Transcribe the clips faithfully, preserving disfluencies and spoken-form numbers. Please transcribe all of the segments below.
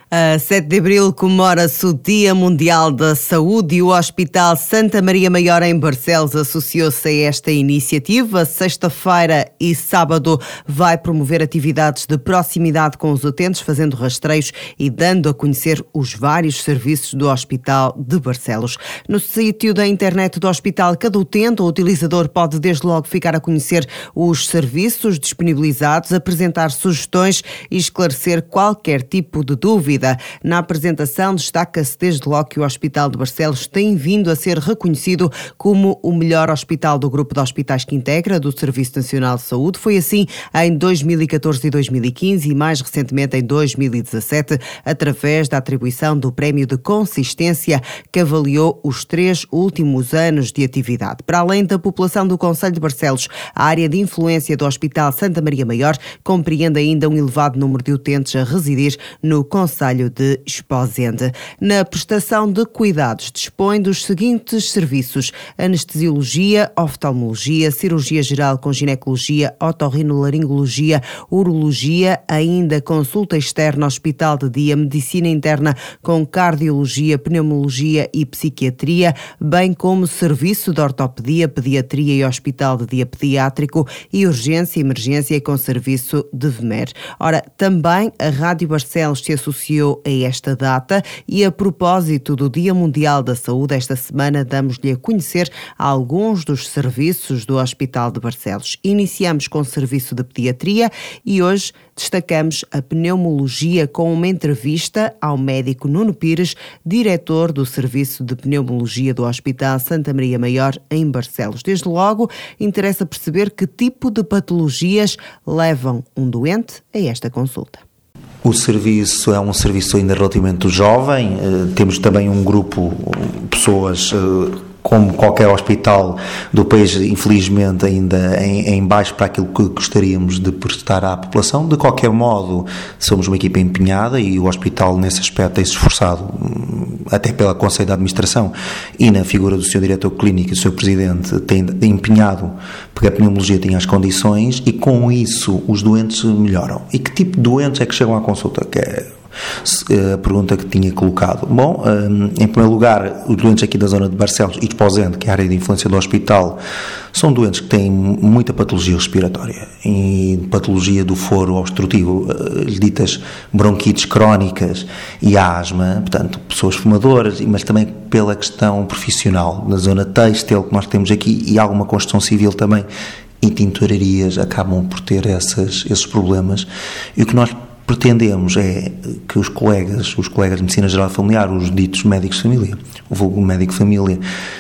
A sete de abril comemora-se o Dia Mundial da Saúde e o Hospital Santa Maria Maior em Barcelos associou-se a esta iniciativa. Sexta-feira e sábado vai promover atividades de proximidade com os utentes, fazendo rastreios e dando a conhecer os vários serviços do Hospital de Barcelos. No sítio da internet do Hospital, cada utente ou utilizador pode desde logo ficar a conhecer os serviços disponibilizados, apresentar sugestões e esclarecer qualquer tipo de dúvida. Na apresentação, destaca-se desde logo que o Hospital de Barcelos tem vindo a ser reconhecido como o melhor hospital do grupo de hospitais que integra do Serviço Nacional de Saúde. Foi assim em dois mil e catorze e dois mil e quinze e mais recentemente em dois mil e dezassete, através da atribuição do Prémio de Consistência que avaliou os três últimos anos de atividade. Para além da população do Concelho de Barcelos, a área de influência do Hospital Santa Maria Maior compreende ainda um elevado número de utentes a residir no Concelho de Esposende. Na prestação de cuidados dispõe dos seguintes serviços: anestesiologia, oftalmologia, cirurgia geral com ginecologia, otorrinolaringologia, urologia, ainda consulta externa, hospital de dia, medicina interna com cardiologia, pneumologia e psiquiatria, bem como serviço de ortopedia, pediatria e hospital de dia pediátrico e urgência e emergência com serviço de V M E R. Ora, também a Rádio Barcelos se associou a esta data e, a propósito do Dia Mundial da Saúde, esta semana damos-lhe a conhecer alguns dos serviços do Hospital de Barcelos. Iniciamos com o serviço de pediatria e hoje destacamos a pneumologia com uma entrevista ao médico Nuno Pires, diretor do Serviço de Pneumologia do Hospital Santa Maria Maior em Barcelos. Desde logo, interessa perceber que tipo de patologias levam um doente a esta consulta. O serviço é um serviço ainda relativamente jovem, uh, temos também um grupo de pessoas, uh, como qualquer hospital do país, infelizmente ainda em, em baixo para aquilo que gostaríamos de prestar à população. De qualquer modo, somos uma equipa empenhada e o hospital nesse aspecto tem-se esforçado, até pela Conselho de Administração e na figura do senhor Diretor Clínico e do senhor Presidente, tem empenhado porque a pneumologia tem as condições e com isso os doentes melhoram. E que tipo de doentes é que chegam à consulta? Que é a pergunta que tinha colocado. Bom, em primeiro lugar, os doentes aqui da zona de Barcelos e de Esposende, que é a área de influência do hospital, são doentes que têm muita patologia respiratória e patologia do foro obstrutivo, ditas bronquites crónicas e asma, portanto, pessoas fumadoras, mas também pela questão profissional, na zona têxtil que nós temos aqui e alguma construção civil também, e tinturarias acabam por ter essas, esses problemas. E o que nós pretendemos é que os colegas, os colegas de Medicina Geral e Familiar, os ditos médicos de família, o vulgo médico de família,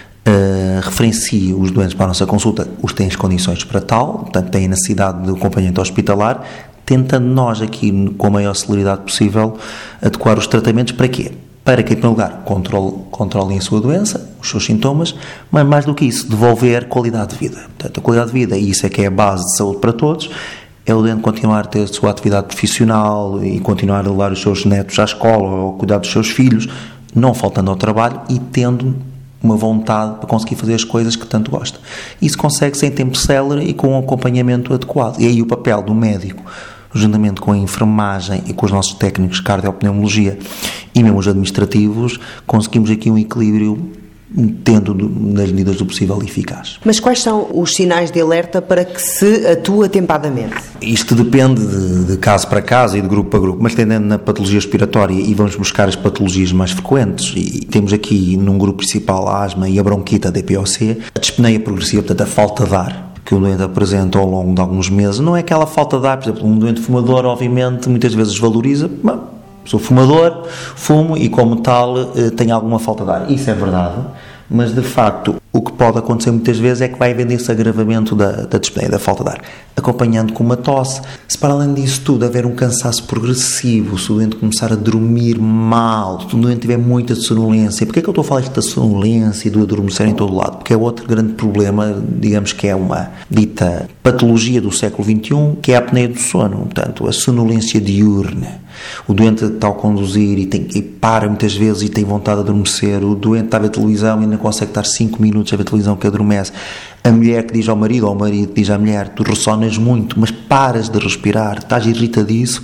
uh, referenciem os doentes para a nossa consulta, os que têm as condições para tal, portanto têm a necessidade de acompanhamento hospitalar, tentando nós aqui, com a maior celeridade possível, adequar os tratamentos para quê? Para que, em primeiro lugar, controle, controlem a sua doença, os seus sintomas, mas mais do que isso, devolver qualidade de vida. Portanto, a qualidade de vida, e isso é que é a base de saúde para todos, é o doente continuar a ter a sua atividade profissional e continuar a levar os seus netos à escola ou cuidar dos seus filhos, não faltando ao trabalho e tendo uma vontade para conseguir fazer as coisas que tanto gosta. Isso consegue-se em tempo célere e com um acompanhamento adequado. E aí o papel do médico, juntamente com a enfermagem e com os nossos técnicos de cardiopneumologia e mesmo os administrativos, conseguimos aqui um equilíbrio tendo nas medidas do possível eficaz. Mas quais são os sinais de alerta para que se atue atempadamente? Isto depende de, de caso para caso e de grupo para grupo, mas tendendo na patologia respiratória e vamos buscar as patologias mais frequentes e temos aqui num grupo principal a asma e a bronquite, a D P O C, a dispneia progressiva, portanto a falta de ar que o doente apresenta ao longo de alguns meses, não é aquela falta de ar, por exemplo, um doente fumador obviamente muitas vezes valoriza, bom, sou fumador, fumo e como tal tenho alguma falta de ar. Isso é verdade, mas de facto o que pode acontecer muitas vezes é que vai haver esse agravamento da, da dispneia, da falta de ar, acompanhando com uma tosse. Se para além disso tudo haver um cansaço progressivo, se o doente começar a dormir mal, se o doente tiver muita sonolência, porque é que eu estou a falar da sonolência e do adormecer em todo lado? Porque é outro grande problema, digamos que é uma dita patologia do século vinte e um, que é a apneia do sono, portanto a sonolência diurna. O doente está a conduzir e, tem, e para muitas vezes e tem vontade de adormecer. O doente está a ver televisão e ainda consegue estar cinco minutos a ver televisão que adormece. A mulher que diz ao marido ou o marido que diz à mulher: tu ressonas muito, mas paras de respirar, estás irritadiço.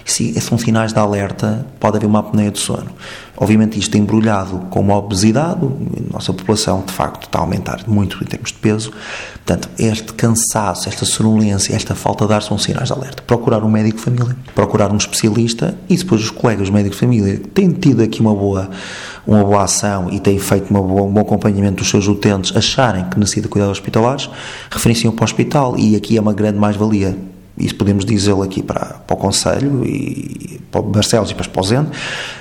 se são sinais de alerta, pode haver uma apneia do sono. Obviamente isto é embrulhado com uma obesidade, a nossa população de facto está a aumentar muito em termos de peso, portanto este cansaço, esta sonolência, esta falta de ar são sinais de alerta. Procurar um médico de família, procurar um especialista e depois os colegas os médicos de família que têm tido aqui uma boa, uma boa ação e têm feito uma boa, um bom acompanhamento dos seus utentes, acharem que necessita de cuidados hospitalares, referenciam para o hospital e aqui é uma grande mais-valia. Isso podemos dizê-lo aqui para, para o Conselho e para o Barcelos e para o Esposende.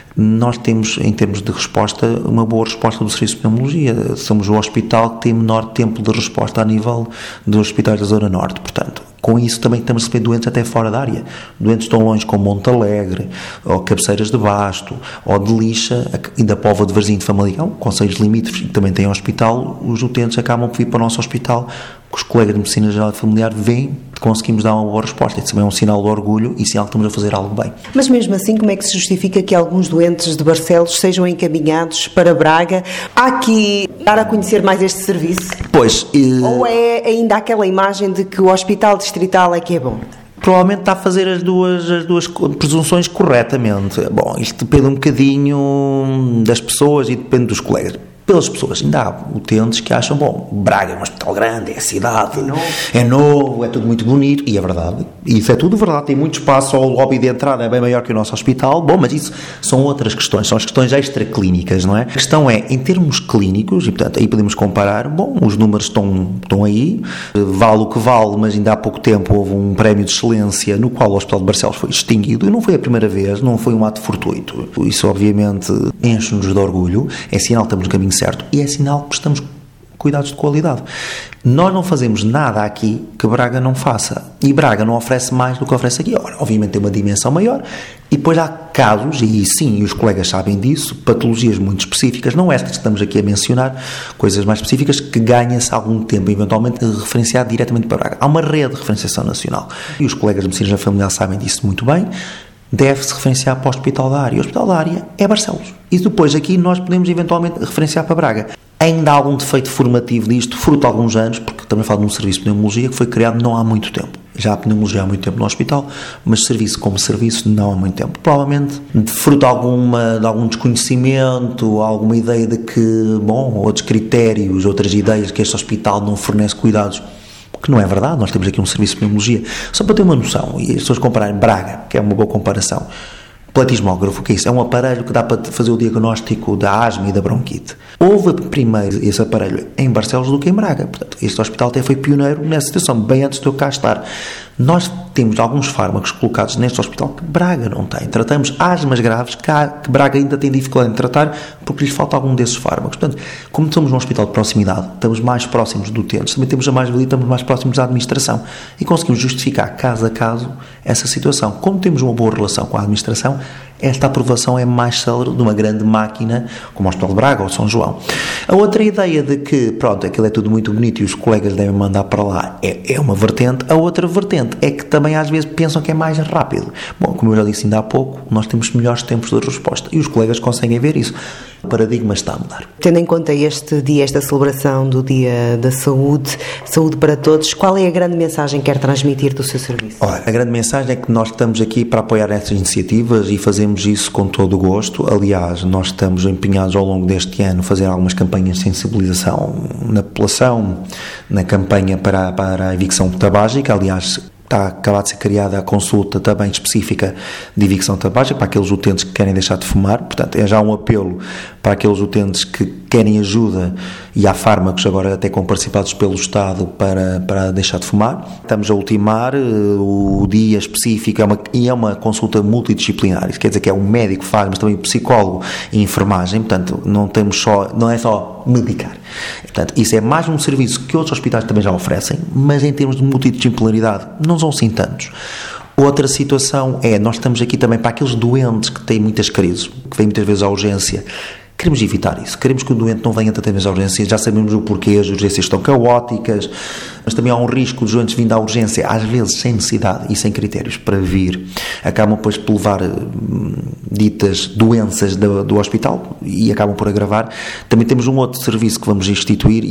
Nós temos, em termos de resposta, uma boa resposta do Serviço de Pneumologia. Somos o hospital que tem menor tempo de resposta a nível dos hospitais da Zona Norte. Portanto, com isso também estamos a receber doentes até fora da área. Doentes tão longe como Monte Alegre, ou Cabeceiras de Basto, ou de Lixa, e da Póvoa de Varzim de Famalicão, concelhos limítrofes que também têm hospital, os utentes acabam por vir para o nosso hospital, que os colegas de Medicina Geral e Familiar veem, conseguimos dar uma boa resposta. Isso também é um sinal de orgulho e sinal que estamos a fazer algo bem. Mas mesmo assim, como é que se justifica que alguns doentes de Barcelos sejam encaminhados para Braga? Há que dar a conhecer mais este serviço? Pois. E... Ou é ainda aquela imagem de que o hospital distrital é que é bom? Provavelmente está a fazer as duas, as duas presunções corretamente. Bom, isto depende um bocadinho das pessoas e depende dos colegas. Pelas pessoas, ainda há utentes que acham, bom, Braga é um hospital grande, é a cidade, é novo. é novo, é tudo muito bonito, e é verdade, isso é tudo verdade, tem muito espaço, o lobby de entrada é bem maior que o nosso hospital, bom, mas isso são outras questões, são as questões extraclínicas, não é? A questão é, em termos clínicos, e portanto aí podemos comparar, bom, os números estão, estão aí, vale o que vale, mas ainda há pouco tempo houve um prémio de excelência no qual o Hospital de Barcelos foi distinguido, e não foi a primeira vez, não foi um ato fortuito, isso obviamente enche-nos de orgulho, é sinal que estamos no caminho certo, e é sinal que prestamos cuidados de qualidade. Nós não fazemos nada aqui que Braga não faça, e Braga não oferece mais do que oferece aqui. Ora, obviamente tem uma dimensão maior, e depois há casos, e sim, os colegas sabem disso, patologias muito específicas, não estas que estamos aqui a mencionar, coisas mais específicas, que ganha-se algum tempo, eventualmente, referenciado diretamente para Braga. Há uma rede de referenciação nacional, e os colegas de Medicina Familiar sabem disso muito bem. Deve-se referenciar para o Hospital da Área. O Hospital da Área é Barcelos. E depois aqui nós podemos eventualmente referenciar para Braga. Ainda há algum defeito formativo disto, fruto de alguns anos, porque também falo de um serviço de pneumologia que foi criado não há muito tempo. Já há pneumologia há muito tempo no hospital, mas serviço como serviço não há muito tempo. Provavelmente fruto de, alguma, de algum desconhecimento, alguma ideia de que, bom, outros critérios, outras ideias que este hospital não fornece cuidados, que não é verdade, nós temos aqui um serviço de pneumologia. Só para ter uma noção, e as pessoas compararem Braga, que é uma boa comparação, platismógrafo, que é isso? É um aparelho que dá para fazer o diagnóstico da asma e da bronquite. Houve primeiro esse aparelho em Barcelos do que em Braga. Portanto, este hospital até foi pioneiro nessa situação, bem antes de eu cá estar. Nós temos alguns fármacos colocados neste hospital que Braga não tem. Tratamos asmas graves que, há, que Braga ainda tem dificuldade em tratar porque lhes falta algum desses fármacos. Portanto, como somos um hospital de proximidade, estamos mais próximos do utente, também temos a mais-valia, estamos mais próximos da administração e conseguimos justificar caso a caso essa situação. Como temos uma boa relação com a administração, esta aprovação é mais célere de uma grande máquina como o Hospital de Braga ou São João. A outra ideia de que, pronto, aquilo é tudo muito bonito e os colegas devem mandar para lá é, é uma vertente. A outra vertente é que também às vezes pensam que é mais rápido. Bom, como eu já disse ainda há pouco, nós temos melhores tempos de resposta e os colegas conseguem ver isso. O paradigma está a mudar. Tendo em conta este dia, esta celebração do Dia da Saúde, Saúde para Todos, qual é a grande mensagem que quer transmitir do seu serviço? Olha, a grande mensagem é que nós estamos aqui para apoiar estas iniciativas e fazemos isso com todo o gosto. Aliás, nós estamos empenhados ao longo deste ano a fazer algumas campanhas de sensibilização na população, na campanha para, para a evicção tabágica. Aliás, está acabado de ser criada a consulta também específica de evicção tabágica para aqueles utentes que querem deixar de fumar. Portanto, é já um apelo para aqueles utentes que querem ajuda e há fármacos agora até comparticipados pelo Estado para, para deixar de fumar. Estamos a ultimar uh, o dia específico é uma, e é uma consulta multidisciplinar. Isso quer dizer que é um médico que faz, mas também um psicólogo e enfermagem. Portanto, não, temos só, não é só medicar. Portanto, isso é mais um serviço que outros hospitais também já oferecem, mas em termos de multidisciplinaridade não são assim tantos. Outra situação é, nós estamos aqui também para aqueles doentes que têm muitas crises, que vêm muitas vezes à urgência. Queremos evitar isso, queremos que o doente não venha tantas vezes à urgência, já sabemos o porquê, as urgências estão caóticas, mas também há um risco dos doentes vindo à urgência, às vezes sem necessidade e sem critérios para vir, acabam depois por levar hum, ditas doenças do, do hospital e acabam por agravar. Também temos um outro serviço que vamos instituir e esse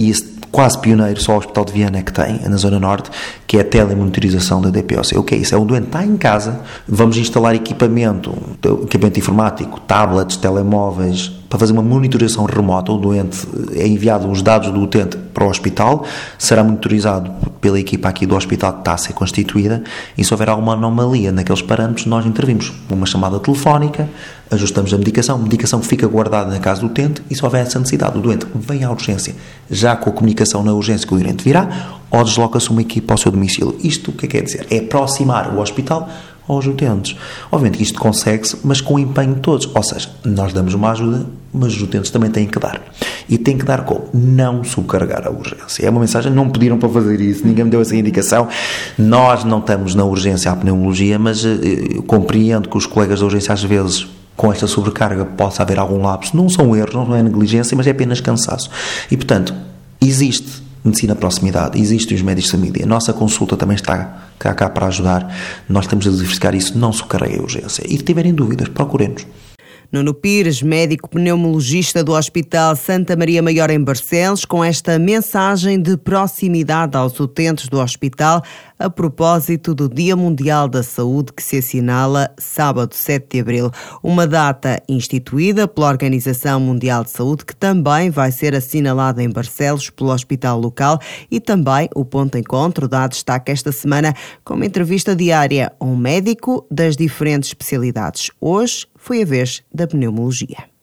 quase pioneiro, só o Hospital de Viana é que tem, na Zona Norte, que é a telemonitorização da D P O C. O que é isso? É o doente está em casa, vamos instalar equipamento, equipamento informático, tablets, telemóveis, para fazer uma monitorização remota. O doente é enviado os dados do utente para o hospital, será monitorizado pela equipa aqui do hospital que está a ser constituída, e se houver alguma anomalia naqueles parâmetros, nós intervimos. Uma chamada telefónica, ajustamos a medicação, a medicação fica guardada na casa do utente, e se houver essa necessidade, o doente vem à urgência, já com a comunicação na urgência que o doente virá, ou desloca-se uma equipa ao seu domicílio. Isto o que é que quer dizer? É aproximar o hospital aos utentes. Obviamente que isto consegue-se, mas com o empenho de todos. Ou seja, nós damos uma ajuda, mas os utentes também têm que dar. E têm que dar como? Não subcarregar a urgência. É uma mensagem, não pediram para fazer isso, ninguém me deu essa indicação. Nós não estamos na urgência à pneumologia, mas eu compreendo que os colegas da urgência às vezes, com esta sobrecarga, possa haver algum lapso. Não são erros, não é negligência, mas é apenas cansaço. E, portanto, existe medicina de proximidade, existem os médicos de família, a nossa consulta também está cá, cá para ajudar, nós temos a verificar isso, não subcarregue a urgência. E se tiverem dúvidas, procurem-nos. Nuno Pires, médico pneumologista do Hospital Santa Maria Maior em Barcelos, com esta mensagem de proximidade aos utentes do hospital a propósito do Dia Mundial da Saúde, que se assinala sábado sete de abril. Uma data instituída pela Organização Mundial de Saúde, que também vai ser assinalada em Barcelos pelo hospital local, e também o ponto de encontro dá destaque esta semana com uma entrevista diária a um médico das diferentes especialidades. Hoje foi a vez da pneumologia.